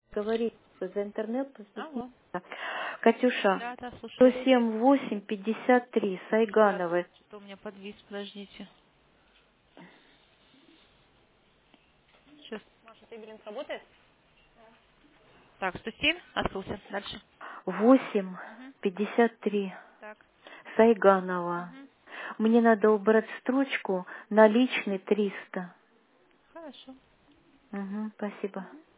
Говори за интернет. Алло. Катюша, Да, да, слушаю. 107-8-53, Сейчас, Сайгановой. что-то у меня подвис, подождите. Сейчас. Маша, ты Бринк работает? Так, 107, остался. Дальше. 8-53, Так. Сайганова. Угу. Мне надо убрать строчку наличный 300. Хорошо. Угу, спасибо.